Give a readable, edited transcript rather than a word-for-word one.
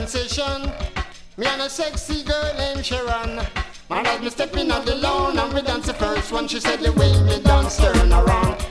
sensation. Me and a sexy girl named Sharon. Man, as me stepping on the lawn and we dance the first one, she said the way me dance turn around.